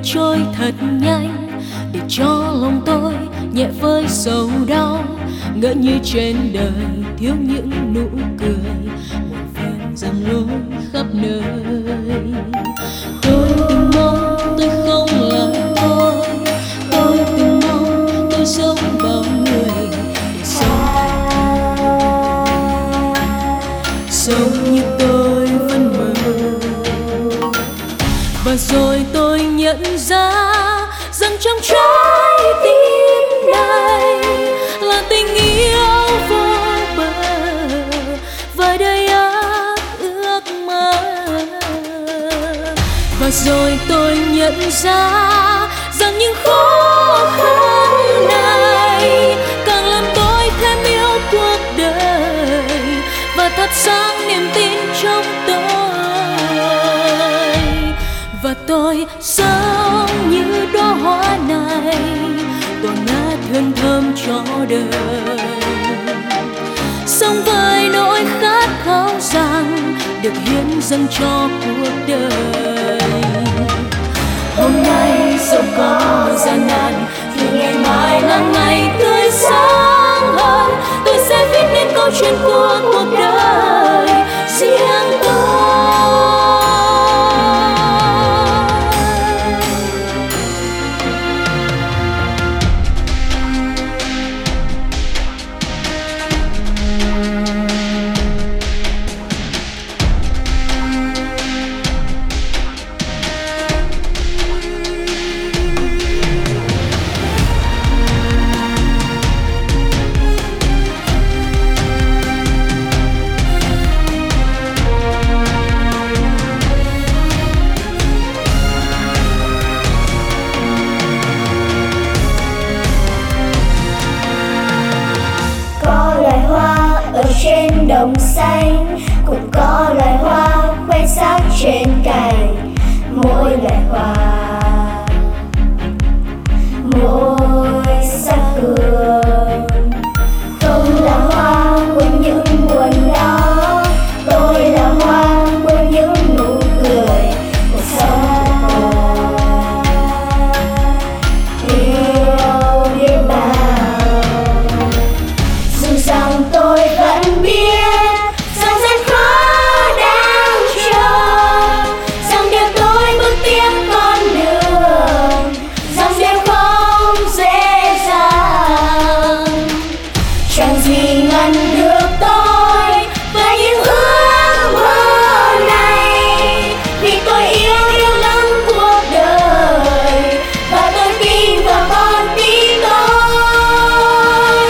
trôi thật nhanh, để cho lòng tôi nhẹ vơi sầu đau. Ngỡ như trên đời thiếu những nụ cười, muộn phiền giăng lối khắp nơi. Tôi từng mong tôi không là tôi từng mong tôi sống bao người để sống như tôi vẫn mơ. Và rồi tôi nhận ra rằng trong trái tim này là tình yêu vô bờ, vời đầy áp ước mơ. Và rồi tôi nhận ra rằng những khó khăn này càng làm tôi thêm yêu cuộc đời và thắp sáng niềm tin trong tôi. Và tôi sống như đóa hoa này, tỏa ngát hương thơm cho đời, sống với nỗi khát khao rằng được hiến dâng cho cuộc đời. Hôm nay dẫu có gian nan thì ngày mai là ngày tươi sáng hơn. Tôi sẽ viết nên câu chuyện của cuộc đời riêng tôi. Trên đồng xanh cũng có loài hoa khoe sắc trên cành, mỗi loài hoa mỗi sắc cường. Không là hoa của những buồn đau, tôi là hoa của những nụ cười. Cuộc sống tôi yêu biết bao, dù rằng tôi vẫn biết rằng gian khó đang chờ, rằng điều tôi bước tiếp con đường, rằng điều không dễ dàng. Chẳng gì ngăn được tôi với những ước mơ này, vì tôi yêu lắm cuộc đời và tôi tin vào con tim tôi.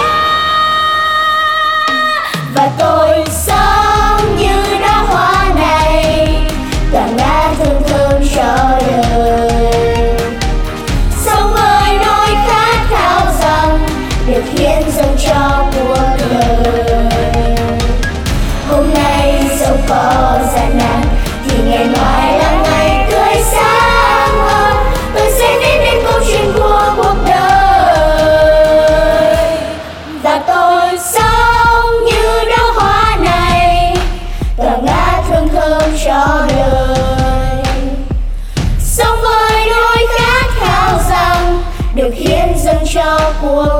Và tôi sống như đóa hoa này, tỏa ngát hương thơm cho đời, sống với nỗi khát khao rằng được hiến dâng cho cuộc đời. Hôm nay dẫu có gian nan thì ngày mai là ngày tươi sáng hơn. Tôi sẽ viết nên câu chuyện của cuộc đời. Và tôi sống như đóa hoa này, tỏa ngát hương thơm cho đời, sống với nỗi khát khao rằng được hiến dâng cho cuộc